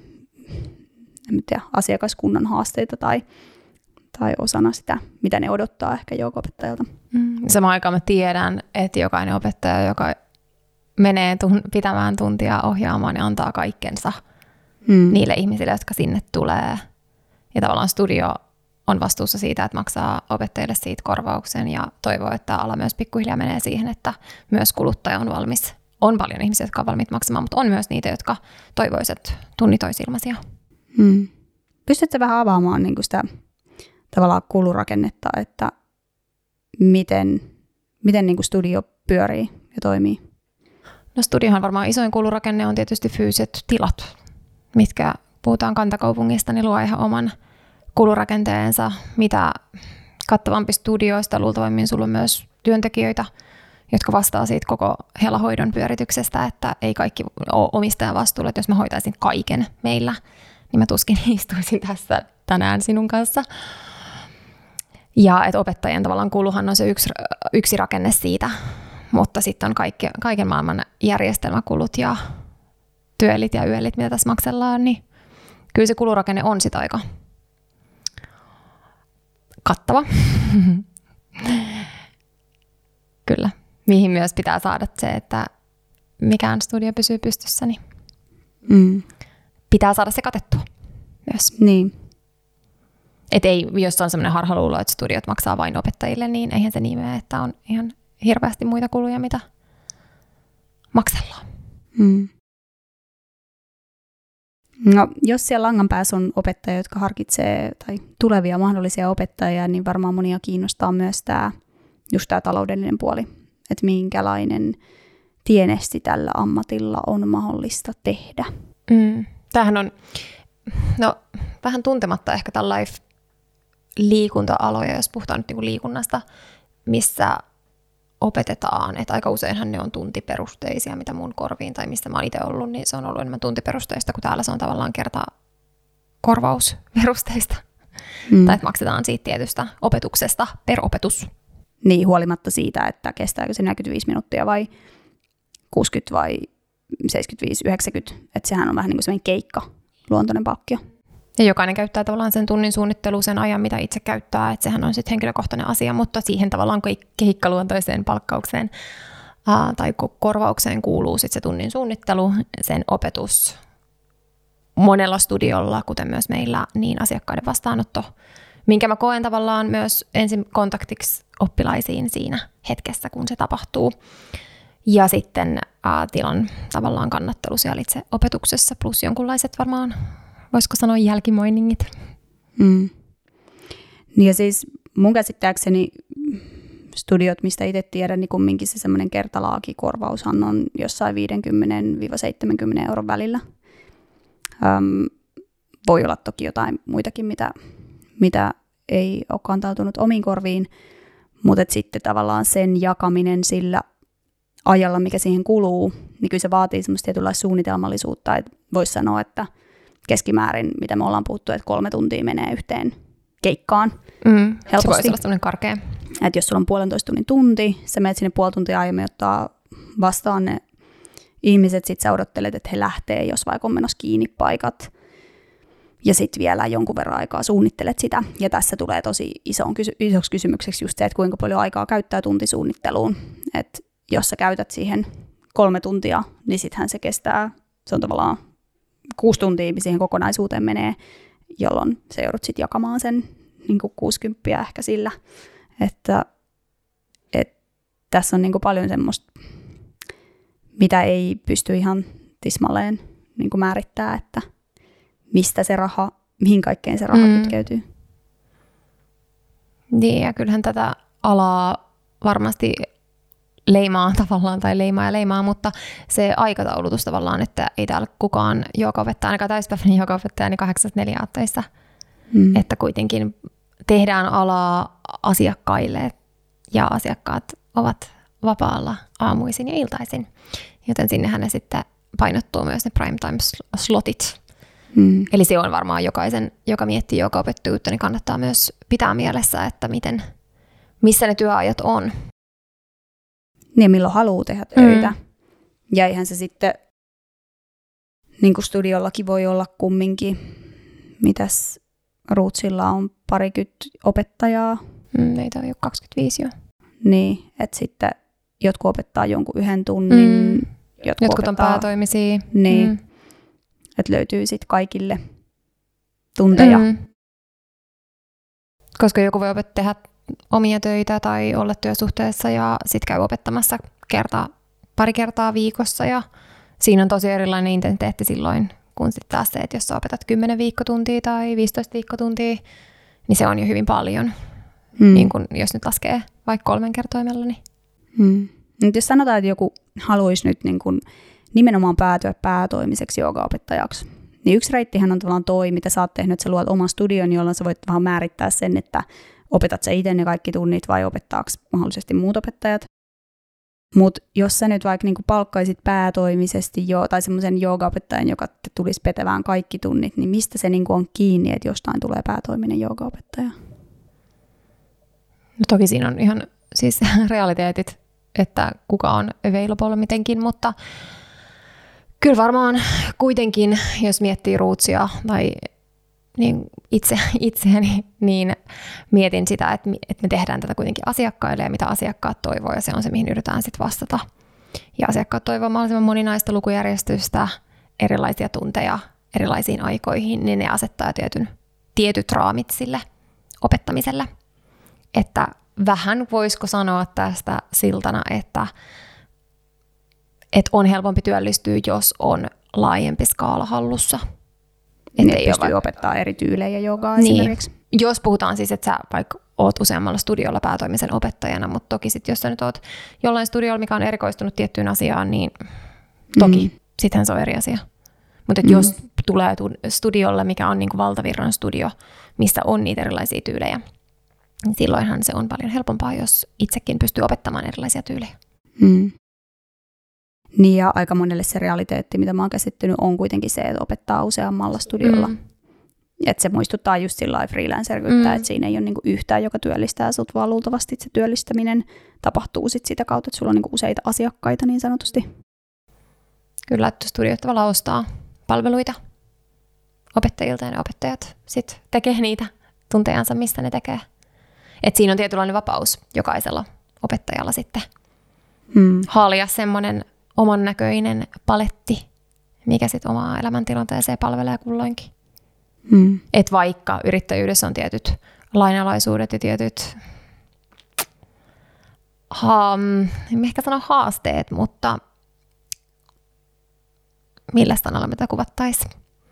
en tiedä, asiakaskunnan haasteita tai, tai osana sitä, mitä ne odottaa ehkä joogaopettajalta. Mm. Samaan aikaan mä tiedän, että jokainen opettaja, joka menee tun- pitämään tuntia ohjaamaan, niin antaa kaikkensa mm. niille ihmisille, jotka sinne tulee. Ja tavallaan studio on vastuussa siitä, että maksaa opettajille siitä korvauksen ja toivoo, että ala myös pikkuhiljaa menee siihen, että myös kuluttaja on valmis. On paljon ihmisiä, jotka on valmiit maksamaan, mutta on myös niitä, jotka toivoisivat, että tunnit olisi ilmaisia. Hmm. Pystytkö vähän avaamaan niin kuin sitä tavallaan kulurakennetta, että miten, miten niin kuin studio pyörii ja toimii? No studiohan varmaan isoin kulurakenne on tietysti fyysiset tilat, mitkä puhutaan kantakaupungista, niin luo ihan oman kulurakenteensa. Mitä kattavampi studioista, luultavimmin sulla on myös työntekijöitä, jotka vastaa siitä koko helahoidon pyörityksestä, että ei kaikki ole omistajan vastuulla. Että jos mä hoitaisin kaiken meillä, niin mä tuskin istuisin tässä tänään sinun kanssa. Ja että opettajien tavallaan kuluhan on se yksi, yksi rakenne siitä, mutta sitten on kaikki, kaiken maailman järjestelmäkulut ja työelit ja yölit, mitä tässä maksellaan, niin kyllä se kulurakenne on sitä aika kattava. Kyllä. Mihin myös pitää saada se, että mikään studio pysyy pystyssä, niin mm. pitää saada se katettua myös. Niin. Et ei, jos on sellainen harhaluulo, että studiot maksaa vain opettajille, niin eihän se niin mene, että on ihan hirveästi muita kuluja, mitä maksellaan. Mm. No, jos siellä langan päässä on opettajia, jotka harkitsee tai tulevia mahdollisia opettajia, niin varmaan monia kiinnostaa myös tämä, just tämä taloudellinen puoli, että minkälainen tienesti tällä ammatilla on mahdollista tehdä. Mm. Tämähän on no, vähän tuntematta ehkä tällainen liikunta-aloja, jos puhutaan nyt niinku liikunnasta, missä opetetaan, että aika useinhan ne on tuntiperusteisia, mitä mun korviin tai mistä mä oon itse ollut, niin se on ollut enemmän tuntiperusteista, kun täällä se on tavallaan kerta korvausperusteista. Mm. Tai että maksetaan siitä tietystä opetuksesta per opetus. Niin, huolimatta siitä, että kestääkö se neljäkymmentäviisi minuuttia vai kuusikymmentä vai seitsemänkymmentäviisi yhdeksänkymmentä, että sehän on vähän niin kuin semmoinen keikka, luontoinen palkkio. Ja jokainen käyttää tavallaan sen tunnin suunnitteluun sen ajan, mitä itse käyttää, että sehän on sitten henkilökohtainen asia, mutta siihen tavallaan keikkaluontoiseen palkkaukseen ää, tai korvaukseen kuuluu sitten se tunnin suunnittelu, sen opetus monella studiolla, kuten myös meillä, niin asiakkaiden vastaanotto, minkä mä koen tavallaan myös ensin kontaktiksi oppilaisiin siinä hetkessä, kun se tapahtuu. Ja sitten ää, tilan tavallaan kannattelu siellä itse opetuksessa, plus jonkunlaiset varmaan, voisiko sanoa jälkimoinningit. Mm. Ja siis mun käsittääkseni studiot, mistä itse tiedän, niin kumminkin se semmoinen kertalaakikorvaushan on jossain viisikymmentä seitsemänkymmentä euron välillä. Öm, voi olla toki jotain muitakin, mitä, mitä ei ole kantautunut omiin korviin, mutta sitten tavallaan sen jakaminen sillä ajalla, mikä siihen kuluu, niin kyllä se vaatii semmoista tietynlaista suunnitelmallisuutta, että voisi sanoa, että keskimäärin, mitä me ollaan puhuttu, että kolme tuntia menee yhteen keikkaan mm, helposti. Se voisi olla semmoinen karkea. Että jos sulla on puolentoista tunnin tunti, sä menet sinne puoli tuntia aiemmin ottaa vastaan ne ihmiset, sit sä odottelet, että he lähtee, jos vaikka on menossa kiinni paikat, ja sitten vielä jonkun verran aikaa suunnittelet sitä. Ja tässä tulee tosi iso kysy- isoksi kysymykseksi just se, että kuinka paljon aikaa käyttää tuntisuunnitteluun. Että jos sä käytät siihen kolme tuntia, niin sittenhän se kestää, se on tavallaan kuusi tuntia siihen kokonaisuuteen menee, jolloin se joudut sitten jakamaan sen niin kuin kuusikymmentä ehkä sillä, että, että tässä on niin kuin paljon semmoista, mitä ei pysty ihan tismalleen niin kuin määrittää, että mistä se raha, mihin kaikkeen se raha mm. kytkeytyy. Niin, ja kyllähän tätä alaa varmasti leimaa tavallaan, tai leimaa ja leimaa, mutta se aikataulutus tavallaan, että ei täällä kukaan joogaopettaja, ainakaan täyspäiväinen joogaopettaja, niin kahdeksasta neljään töissä, mm. että kuitenkin tehdään alaa asiakkaille, ja asiakkaat ovat vapaalla aamuisin ja iltaisin, joten sinnehän ne sitten painottuu myös ne prime time slotit. Mm. Eli se on varmaan jokaisen, joka miettii joogaopettajuutta, niin kannattaa myös pitää mielessä, että miten, missä ne työajat on. Niin, milloin haluaa tehdä töitä. Mm. Ja eihän se sitten, niin kuin studiollakin voi olla kumminkin, mitäs Rootsilla on parikymmentä opettajaa. Mm, meitä on jo kaksikymmentäviisi jo. Niin, että sitten jotkut opettaa jonkun yhden tunnin. Mm. Jotkut, jotkut on päätoimisia. Niin, mm. että löytyy sitten kaikille tunteja. Mm. Koska joku voi opettaa tehdä omia töitä tai olla työsuhteessa ja sitten käy opettamassa kertaa, pari kertaa viikossa ja siinä on tosi erilainen intensiteetti silloin, kun sitten taas se, että jos sä opetat kymmenen viikkotuntia tai viisitoista viikkotuntia, niin se on jo hyvin paljon mm. niin kun, jos nyt laskee vaikka kolmen kertoimella. Niin. Mm. Nyt jos sanotaan, että joku haluaisi nyt niin kun nimenomaan päätyä päätoimiseksi joogaopettajaksi, niin yksi reittihän on tavallaan toi, mitä sä oot tehnyt, että sä luot oman studion, jolloin sä voit vähän määrittää sen, että opetat sä itse ne kaikki tunnit vai opettaako mahdollisesti muut opettajat. Mutta jos sä nyt vaikka niinku palkkaisit päätoimisesti jo, tai semmoisen joogaopettajan, joka tulisi petevään kaikki tunnit, niin mistä se niinku on kiinni, että jostain tulee päätoiminen joogaopettaja? No toki siinä on ihan siis realiteetit, että kuka on available mitenkin, mutta kyllä varmaan kuitenkin, jos miettii rootsia tai niin itse, itseäni, niin mietin sitä, että, että me tehdään tätä kuitenkin asiakkaille ja mitä asiakkaat toivoo, ja se on se, mihin yritetään sitten vastata. Ja asiakkaat toivoo mahdollisimman moninaista lukujärjestystä, erilaisia tunteja erilaisiin aikoihin, niin ne asettaa tietyn, tietyt raamit sille opettamiselle. Että vähän voisiko sanoa tästä siltana, että, että on helpompi työllistyä, jos on laajempi skaala hallussa. Että niin, pystyy vaikka opettaa eri tyylejä joogaa niin. Esimerkiksi. Jos puhutaan siis, että sä vaikka oot useammalla studiolla päätoimisen opettajana, mutta toki sit, jos sä nyt oot jollain studiolla, mikä on erikoistunut tiettyyn asiaan, niin toki mm. sittenhän se on eri asia. Mutta mm. jos tulee studiolle, mikä on niinku valtavirran studio, missä on niitä erilaisia tyylejä, niin silloinhan se on paljon helpompaa, jos itsekin pystyy opettamaan erilaisia tyylejä. Mm. Niin ja aika monelle se realiteetti, mitä mä oon käsittänyt, on kuitenkin se, että opettaa useammalla studiolla. Mm. Että se muistuttaa just sillä freelancerkyltä, mm. että siinä ei ole niinku yhtään, joka työllistää sut, vaan luultavasti se työllistäminen tapahtuu sit sitä kautta, että sulla on niinku useita asiakkaita niin sanotusti. Kyllä, että studiot tavallaan ostaa palveluita opettajilta ja ne opettajat sit tekee niitä tuntejansa, mistä ne tekee. Että siinä on tietynlainen vapaus jokaisella opettajalla sitten mm. haalia semmoinen oman näköinen paletti, mikä sitten omaa elämäntilanteeseen palvelee kulloinkin. Mm. Et vaikka yrittäjyydessä on tietyt lainalaisuudet ja tietyt ha, en ehkä sano haasteet, mutta millä sanalla me tätä kuvattaisiin?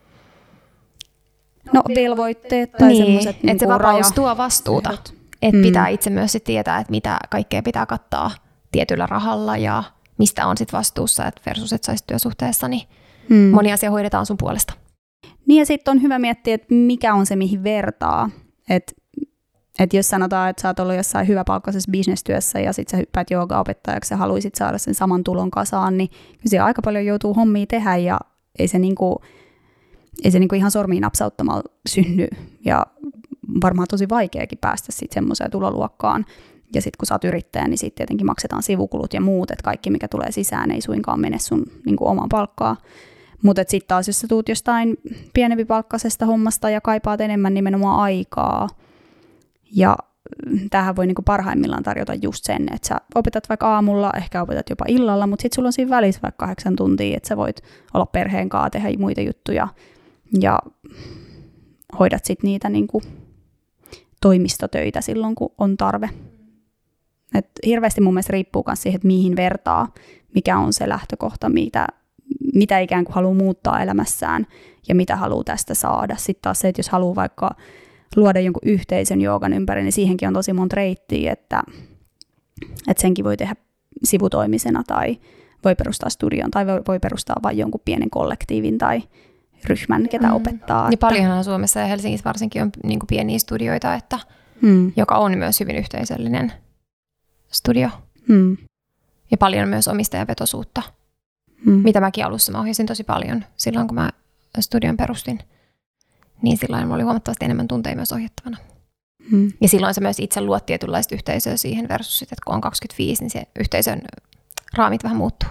No velvoitteet tai niin, semmoiset. Että niin se vapaus tuo vastuuta. Että mm. pitää itse myös sit tietää, että mitä kaikkea pitää kattaa tietyllä rahalla ja mistä on sitten vastuussa, että versus et saisi työsuhteessa, niin mm. moni asia hoidetaan sun puolesta. Niin ja sitten on hyvä miettiä, että mikä on se, mihin vertaa. Että et jos sanotaan, että sä oot ollut jossain hyväpalkkaisessa bisnestyössä ja sitten sä hyppäät joogaopettajaksi ja haluaisit saada sen saman tulon kasaan, niin kyllä aika paljon joutuu hommia tehdä ja ei se, niinku, ei se niinku ihan sormiin napsauttamalla synny. Ja varmaan tosi vaikeakin päästä sitten semmoiseen tuloluokkaan. Ja sitten kun sä oot yrittäjä, niin sitten tietenkin maksetaan sivukulut ja muut, että kaikki mikä tulee sisään ei suinkaan mene sun niinku omaan palkkaan. Mutta sitten taas, jos sä tuut jostain pienempi palkkaisesta hommasta ja kaipaat enemmän nimenomaan aikaa, ja tämähän voi niinku parhaimmillaan tarjota just sen, että sä opetat vaikka aamulla, ehkä opetat jopa illalla, mutta sitten sulla on siinä välissä vaikka kahdeksan tuntia, että sä voit olla perheen kanssa, tehdä muita juttuja ja hoidat sitten niitä niinku toimistotöitä silloin, kun on tarve. Et hirveästi mun mielestä riippuu myös siihen, että mihin vertaa, mikä on se lähtökohta, mitä, mitä ikään kuin haluaa muuttaa elämässään ja mitä haluaa tästä saada. Sitten taas se, että jos haluaa vaikka luoda jonkun yhteisön joogan ympäri, niin siihenkin on tosi monta reittiä, että, että senkin voi tehdä sivutoimisena tai voi perustaa studion tai voi, voi perustaa vain jonkun pienen kollektiivin tai ryhmän, ketä mm. opettaa. Niin paljonhan Suomessa ja Helsingissä varsinkin on niin kuin pieniä studioita, että, mm. joka on myös hyvin yhteisöllinen studio. Mm. Ja paljon myös omistajavetoisuutta, mm. mitä mäkin alussa mä ohjasin tosi paljon silloin, kun mä studion perustin. Niin silloin mulla oli huomattavasti enemmän tunteja myös ohjattavana. Mm. Ja silloin sä myös itse luot tietynlaista yhteisöä siihen versus, että kun on kaksikymmentäviisi, niin se yhteisön raamit vähän muuttuu.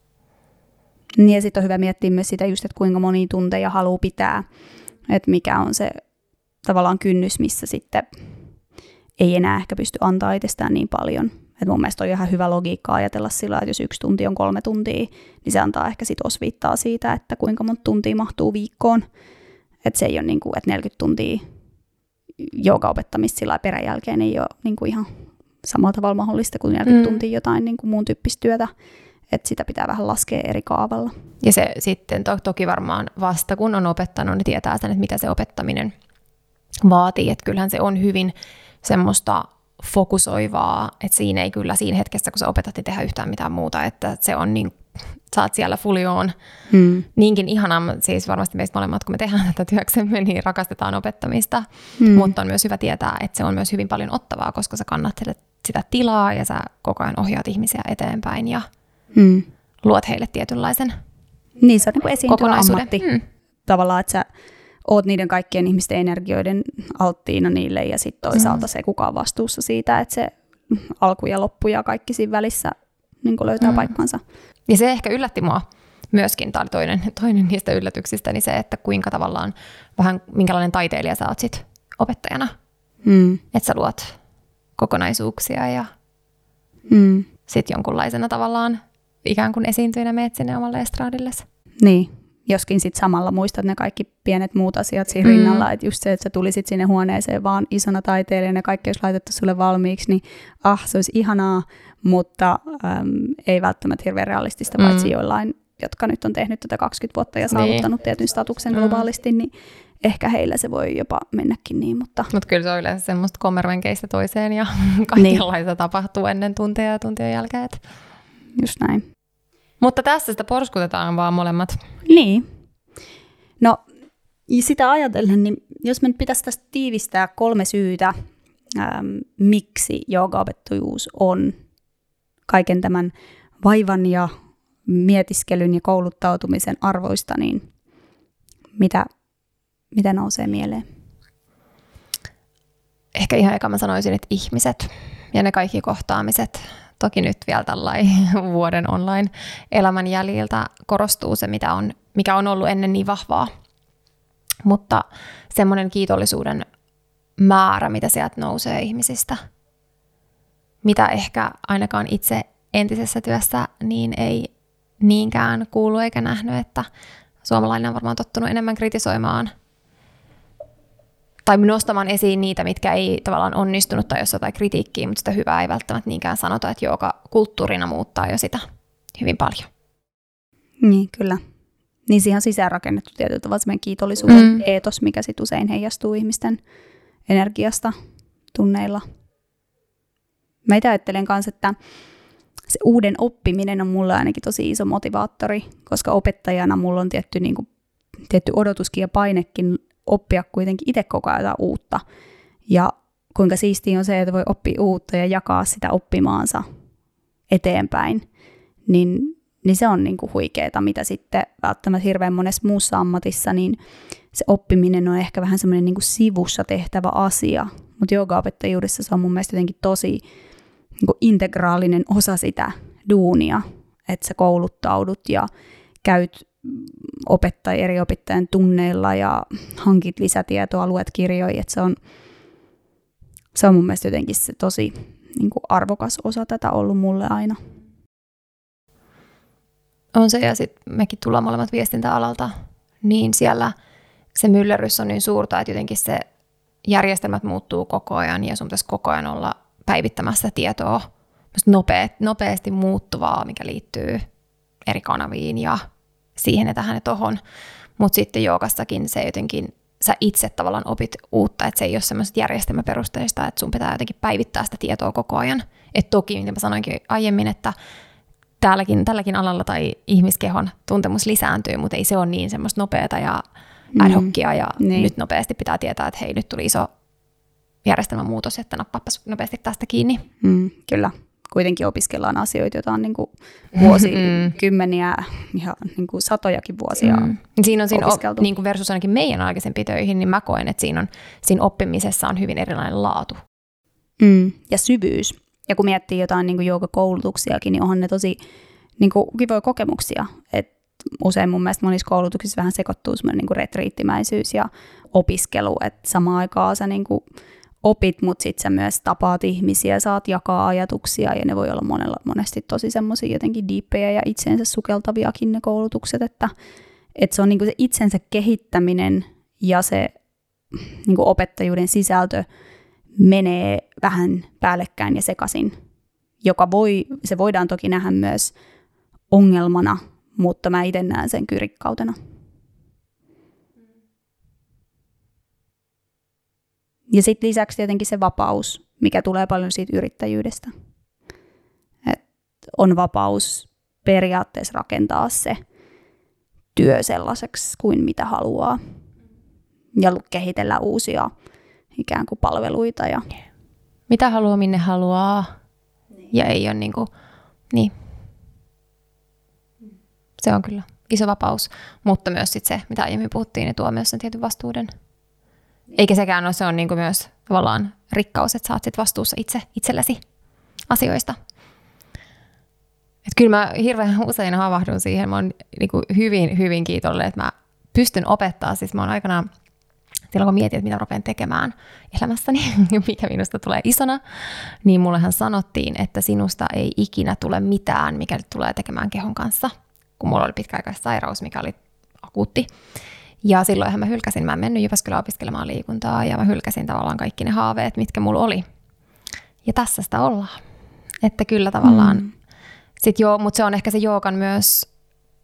Niin ja sitten on hyvä miettiä myös sitä just, että kuinka monia tunteja haluaa pitää. Että mikä on se tavallaan kynnys, missä sitten ei enää ehkä pysty antaa itsestään niin paljon. Et mun mielestä on ihan hyvä logiikka ajatella sillä, että jos yksi tunti on kolme tuntia, niin se antaa ehkä sit osviittaa siitä, että kuinka monta tuntia mahtuu viikkoon. Että se ei ole niin kuin, että neljäkymmentä tuntia joogaopettamista sillä peräjälkeen ei ole niin kuin ihan samalla tavalla mahdollista kuin neljäkymmentä mm. tuntia jotain niin kuin muun tyyppistä työtä. Että sitä pitää vähän laskea eri kaavalla. Ja se sitten to- toki varmaan vasta kun on opettanut, niin tietää sen, että mitä se opettaminen vaatii. Että kyllähän se on hyvin semmoista fokusoivaa, että siinä ei kyllä siinä hetkessä, kun sä opetat, niin tehdä yhtään mitään muuta, että se on niin, sä oot siellä fully on. Hmm. Niinkin ihanaa, siis varmasti meistä molemmat, kun me tehdään tätä työksemme, niin rakastetaan opettamista, hmm. mutta on myös hyvä tietää, että se on myös hyvin paljon ottavaa, koska sä kannat sitä tilaa ja sä koko ajan ohjaat ihmisiä eteenpäin ja hmm. luot heille tietynlaisen niin, se on niin kuin esiintyvä ammatti. Hmm. Tavallaan, että sä oot niiden kaikkien ihmisten energioiden alttiina niille ja sitten toisaalta mm. se, kuka on vastuussa siitä, että se alku ja loppu ja kaikki siinä välissä niin löytää mm. paikkansa. Ja se ehkä yllätti mua myöskin, tämä oli toinen, toinen niistä yllätyksistä, niin se, että kuinka tavallaan vähän minkälainen taiteilija sä oot sit opettajana. Mm. Että sä luot kokonaisuuksia ja mm. sitten jonkunlaisena tavallaan ikään kuin esiintyjänä meet sinne omalle estraadillesi. Niin. Joskin sitten samalla muistat ne kaikki pienet muut asiat siinä mm. rinnalla, että just se, että sä tulisit sinne huoneeseen vaan isona taiteilijana ja kaikki olisi laitettu sulle valmiiksi, niin ah, se olisi ihanaa, mutta äm, ei välttämättä hirveän realistista, mm. paitsi joillain, jotka nyt on tehnyt tätä kaksikymmentä vuotta ja saavuttanut niin. tietyn statuksen globaalisti, niin ehkä heillä se voi jopa mennäkin niin, mutta... Mutta kyllä se on yleensä semmoista kommervenkeistä toiseen ja kaikenlaista niin. tapahtuu ennen tunteja ja tuntien jälkeen. Just näin. Mutta tässä sitä porskutetaan vaan molemmat. Niin. No, sitä ajatellen, niin jos me nyt pitäisi tästä tiivistää kolme syytä, ähm, miksi joogaopettajuus on kaiken tämän vaivan ja mietiskelyn ja kouluttautumisen arvoista, niin mitä, mitä nousee mieleen? Ehkä ihan eka mä sanoisin, että ihmiset ja ne kaikki kohtaamiset. Toki nyt vielä tällainen vuoden online-elämän jäljiltä korostuu se, mitä on, mikä on ollut ennen niin vahvaa. Mutta semmoinen kiitollisuuden määrä, mitä sieltä nousee ihmisistä, mitä ehkä ainakaan itse entisessä työssä niin ei niinkään kuulu eikä nähnyt, että suomalainen on varmaan tottunut enemmän kritisoimaan tai nostamaan esiin niitä, mitkä ei tavallaan onnistunut tai jos on jotain kritiikkiä, mutta sitä hyvää ei välttämättä niinkään sanota, että jooga kulttuurina muuttaa jo sitä hyvin paljon. Niin, kyllä. Niin siihen on sisäänrakennettu tietyllä tavalla semmoinen kiitollisuuden mm. eetos, mikä sitten usein heijastuu ihmisten energiasta, tunneilla. Mä itse ajattelen kanssa, että se uuden oppiminen on mulle ainakin tosi iso motivaattori, koska opettajana mulla on tietty, niin kuin, tietty odotuskin ja painekin oppia kuitenkin itse koko ajan uutta. Ja kuinka siistiä on se, että voi oppia uutta ja jakaa sitä oppimaansa eteenpäin, niin, niin se on niin kuin huikeeta, mitä sitten välttämättä hirveän monessa muussa ammatissa, niin se oppiminen on ehkä vähän semmoinen niin kuin sivussa tehtävä asia, mutta joogaopettajuudessa se on mun mielestä jotenkin tosi niin kuin integraalinen osa sitä duunia, että sä kouluttaudut ja käyt opettaj, eri opettajan tunneilla ja hankit lisätietoa, luet kirjoja, että se on, se on mun mielestä jotenkin se tosi niin kuin arvokas osa tätä ollut mulle aina. On se, ja sitten mekin tullaan molemmat viestintäalalta, niin siellä se myllerrys on niin suurta, että jotenkin se järjestelmät muuttuu koko ajan, ja sun pitäisi koko ajan olla päivittämässä tietoa, nopeat, nopeasti muuttuvaa, mikä liittyy eri kanaviin ja siihen ja tähän ja tohon. Mutta sitten joogassakin se jotenkin, sä itse tavallaan opit uutta, että se ei ole semmoiset järjestelmäperusteista, että sun pitää jotenkin päivittää sitä tietoa koko ajan. Et toki, mitä mä sanoinkin aiemmin, että täälläkin, tälläkin alalla tai ihmiskehon tuntemus lisääntyy, mutta ei se ole niin semmoista nopeata ja ad hockia, ja mm, niin. Nyt nopeasti pitää tietää, että hei, nyt tuli iso järjestelmämuutos, että nappaappas nopeasti tästä kiinni. Mm, kyllä. Kuitenkin opiskellaan asioita, joita on niin kuin vuosikymmeniä ja niin kuin satojakin vuosia mm. Siinä on siinä opiskeltu. Niin kuin versus ainakin meidän aikaisempiin töihin, niin mä koen, että siinä, on, siinä oppimisessa on hyvin erilainen laatu. Mm. Ja syvyys. Ja kun miettii jotain niin kuin joogakoulutuksiakin, niin onhan ne tosi niin kuin kivoja kokemuksia. Et usein mun mielestä monissa koulutuksissa vähän sekoittuu semmoinen niin kuin retriittimäisyys ja opiskelu, että samaan aikaan sä niin kuin opit, mutta sitten sä myös tapaat ihmisiä, saat jakaa ajatuksia, ja ne voi olla monella, monesti tosi semmoisia jotenkin diippejä ja itseensä sukeltaviakin ne koulutukset, että, että se on niinku se itsensä kehittäminen ja se niinku opettajuuden sisältö menee vähän päällekkäin ja sekaisin, joka voi, se voidaan toki nähdä myös ongelmana, mutta mä itse näen sen kyllä rikkautena. Ja sitten lisäksi tietenkin se vapaus, mikä tulee paljon siitä yrittäjyydestä. Et on vapaus periaatteessa rakentaa se työ sellaiseksi kuin mitä haluaa. Ja kehitellä uusia ikään kuin palveluita. Ja mitä haluaa, minne haluaa. Ja ei ole niin kuin, niin. Se on kyllä iso vapaus. Mutta myös sit se, mitä aiemmin puhuttiin, niin tuo myös sen tietyn vastuuden. Eikä sekään ole, se on niin kuin myös tavallaan rikkaus, että sä oot sit vastuussa itse itsellesi asioista. Et kyllä mä hirveän usein havahdun siihen. Mä oon niin kuin hyvin, hyvin kiitollinen, että mä pystyn opettaa. Siis mä oon aikanaan, silloin kun mietin, että mitä rupean tekemään elämässäni, mikä minusta tulee isona, niin mullehan sanottiin, että sinusta ei ikinä tule mitään, mikä nyt tulee tekemään kehon kanssa, kun mulla oli pitkäaikaissairaus, mikä oli akuutti. Ja silloinhan mä hylkäsin, mä en mennyt Jyväskylään opiskelemaan liikuntaa, ja mä hylkäsin tavallaan kaikki ne haaveet, mitkä mulla oli. Ja tässä sitä ollaan. Että kyllä tavallaan, mm. sit joo, mutta se on ehkä se joogan myös,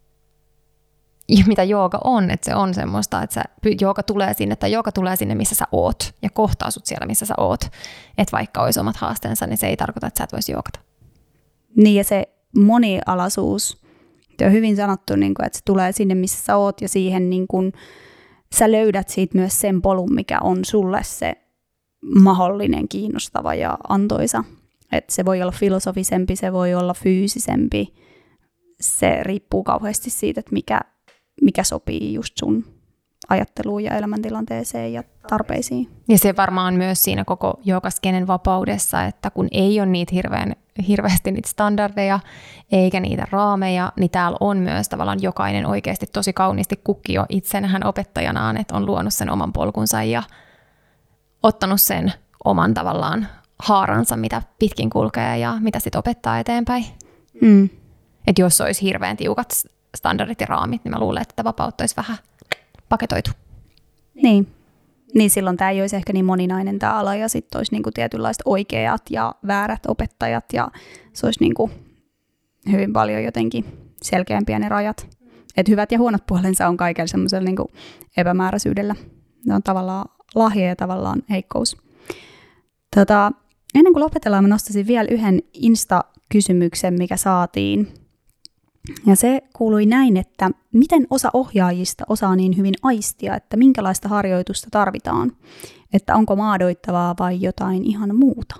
mitä jooga on, että se on semmoista, että se jooga tulee sinne, tai jooga tulee sinne, missä sä oot, ja kohtaa sut siellä, missä sä oot. Että vaikka olisi omat haasteensa, niin se ei tarkoita, että sä et voisi joogata. Niin, ja se monialaisuus, se on hyvin sanottu, että se tulee sinne, missä sä oot, ja siihen niin kun sä löydät siitä myös sen polun, mikä on sulle se mahdollinen, kiinnostava ja antoisa. Että se voi olla filosofisempi, se voi olla fyysisempi. Se riippuu kauheasti siitä, että mikä, mikä sopii just sun ajatteluun ja elämäntilanteeseen ja tarpeisiin. Ja se varmaan myös siinä koko joogaskenen vapaudessa, että kun ei ole niitä hirveän, hirveästi niitä standardeja eikä niitä raameja, niin täällä on myös tavallaan jokainen oikeasti tosi kauniisti kukki jo itsenähän opettajanaan, että on luonut sen oman polkunsa ja ottanut sen oman tavallaan haaransa, mitä pitkin kulkee ja mitä sitten opettaa eteenpäin. Mm. Että jos olisi hirveän tiukat standardit ja raamit, niin mä luulen, että vapautta olisi vähän paketoitu. Niin. Niin silloin tämä ei olisi ehkä niin moninainen tämä ala ja sitten olisi niinku tietynlaiset oikeat ja väärät opettajat ja se olisi niinku hyvin paljon jotenkin selkeämpiä ne rajat. Että hyvät ja huonot puolensa on kaikella semmoisella niinku epämääräisyydellä. Ne on tavallaan lahja ja tavallaan heikkous. Tota, ennen kuin lopetellaan, mä nostaisin vielä yhden Insta-kysymyksen, mikä saatiin. Ja se kuului näin, että miten osa ohjaajista osaa niin hyvin aistia, että minkälaista harjoitusta tarvitaan, että onko maadoittavaa vai jotain ihan muuta?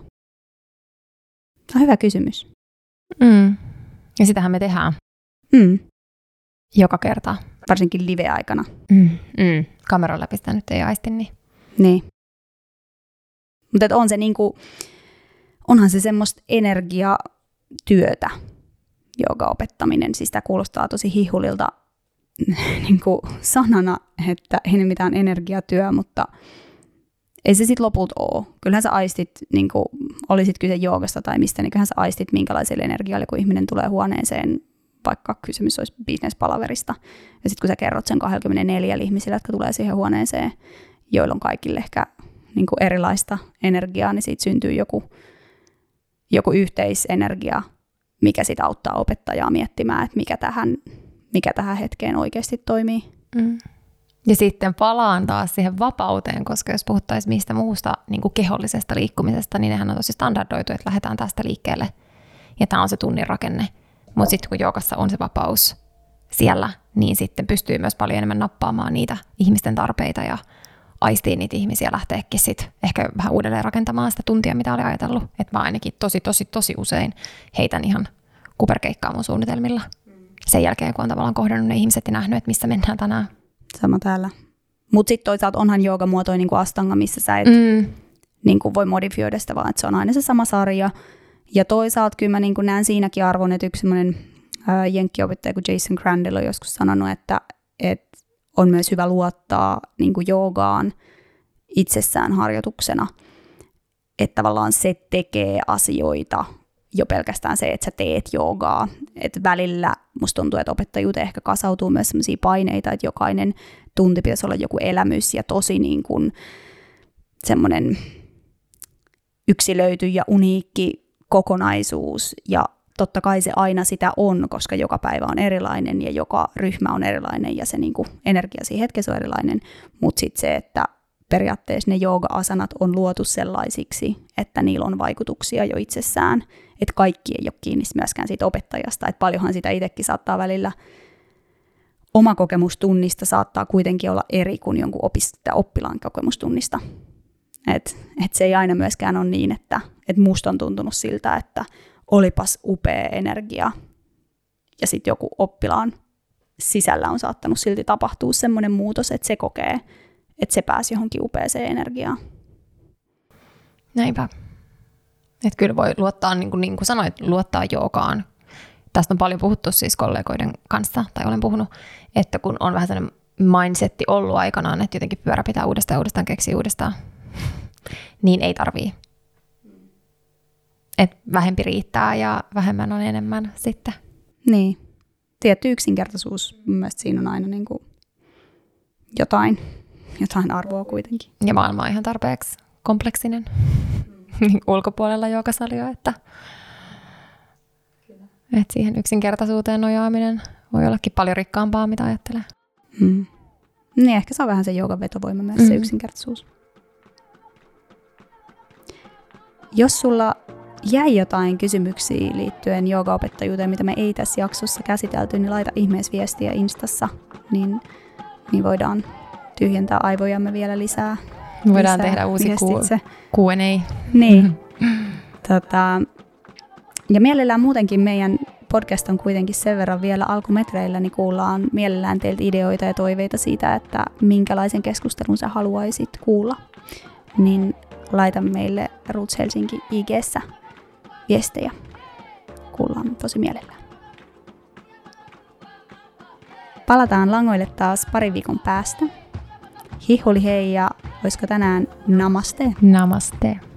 Tämä on hyvä kysymys. Mm. Ja sitähän me tehdään mm. joka kerta. Varsinkin live-aikana. Mm. Mm. Kameran läpi sitä nyt ei aisti, niin. Niin. Mutta on se niinku, onhan se semmoista energiatyötä, joogaopettaminen. Siis tämä kuulostaa tosi hihulilta niin kuin sanana, että ei ne mitään energiatyö, mutta ei se sitten lopulta ole. Kyllähän sä aistit, niin kuin, oli sitten kyse joogasta tai mistä, niin kyllähän sä aistit minkälaiselle energialle, kun ihminen tulee huoneeseen, vaikka kysymys olisi business-palaverista. Ja sitten kun sä kerrot sen kaksikymmentäneljä ihmisille, jotka tulee siihen huoneeseen, joilla on kaikille ehkä niin kuin erilaista energiaa, niin siitä syntyy joku, joku yhteisenergia, mikä sitten auttaa opettajaa miettimään, että mikä tähän, mikä tähän hetkeen oikeasti toimii. Mm. Ja sitten palaan taas siihen vapauteen, koska jos puhuttaisiin mistä muusta niin kuin kehollisesta liikkumisesta, niin nehän on tosi standardoitu, että lähdetään tästä liikkeelle. Ja tämä on se tunnin rakenne. Mutta sitten kun joogassa on se vapaus siellä, niin sitten pystyy myös paljon enemmän nappaamaan niitä ihmisten tarpeita ja aistii niitä ihmisiä lähteekin sitten ehkä vähän uudelleen rakentamaan sitä tuntia, mitä oli ajatellut. Että mä ainakin tosi, tosi, tosi usein heitän ihan kuperkeikkaa mun suunnitelmilla. Sen jälkeen, kun on tavallaan kohdannut ne ihmiset ja nähnyt, että missä mennään tänään. Sama täällä. Mutta sitten toisaalta onhan joogamuotoja niin kuin astanga, missä sä et mm. niin kuin voi modifioida sitä, vaan että se on aina se sama sarja. Ja toisaalta kyllä mä niin kuin näen siinäkin arvon, että yksi semmoinen äh, jenkkiopettaja kuin Jason Crandell on joskus sanonut, että, että on myös hyvä luottaa niin kuin joogaan itsessään harjoituksena, että tavallaan se tekee asioita, jo pelkästään se, että sä teet joogaa. Että välillä musta tuntuu, että opettajuuteen ehkä kasautuu myös sellaisia paineita, että jokainen tunti pitäisi olla joku elämys ja tosi niin kuin semmoinen yksilöity ja uniikki kokonaisuus. Ja totta kai se aina sitä on, koska joka päivä on erilainen ja joka ryhmä on erilainen ja se niin kuin energia siinä hetkessä on erilainen. Mutta sitten se, että periaatteessa ne jooga-asanat on luotu sellaisiksi, että niillä on vaikutuksia jo itsessään, että kaikki ei ole kiinni myöskään siitä opettajasta, että paljonhan sitä itsekin saattaa välillä, oma kokemustunnista saattaa kuitenkin olla eri kuin jonkun opist- oppilaan kokemustunnista. Että et se ei aina myöskään ole niin, että et musta on tuntunut siltä, että olipas upea energia ja sitten joku oppilaan sisällä on saattanut silti tapahtua semmoinen muutos, että se kokee, että se pääsi johonkin upeaseen energiaan. Näinpä. Että kyllä voi luottaa, niin kuin, niin kuin sanoit, luottaa joogaan. Tästä on paljon puhuttu siis kollegoiden kanssa, tai olen puhunut, että kun on vähän sellainen mindsetti ollut aikanaan, että jotenkin pyörä pitää uudestaan ja uudestaan keksiä uudestaan, niin ei tarvii. Että vähempi riittää ja vähemmän on enemmän sitten. Niin. Tietty yksinkertaisuus, mun mielestä siinä on aina niin kuin jotain, jotain arvoa kuitenkin. Ja maailma on ihan tarpeeksi kompleksinen mm. ulkopuolella joogasalia, että, että siihen yksinkertaisuuteen nojaaminen voi ollakin paljon rikkaampaa, mitä ajattelee. Mm. Niin, ehkä se on vähän se joogan vetovoima myös, mm. se yksinkertaisuus. Jos sulla jäi jotain kysymyksiä liittyen joogaopettajuuteen, mitä me ei tässä jaksossa käsitelty, niin laita ihmeessä viestiä Instassa, niin, niin voidaan tyhjentää aivojamme vielä lisää. Voidaan lisää tehdä uusi Q and A. Niin. tota, ja mielellään muutenkin meidän podcast on kuitenkin sen verran vielä alkumetreillä, niin kuullaan mielellään teiltä ideoita ja toiveita siitä, että minkälaisen keskustelun sä haluaisit kuulla. Niin laita meille Roots Helsinki I G:ssä viestejä. Kuullaan tosi mielellään. Palataan langoille taas parin viikon päästä. Hihuli hei ja olisiko tänään namaste? Namaste.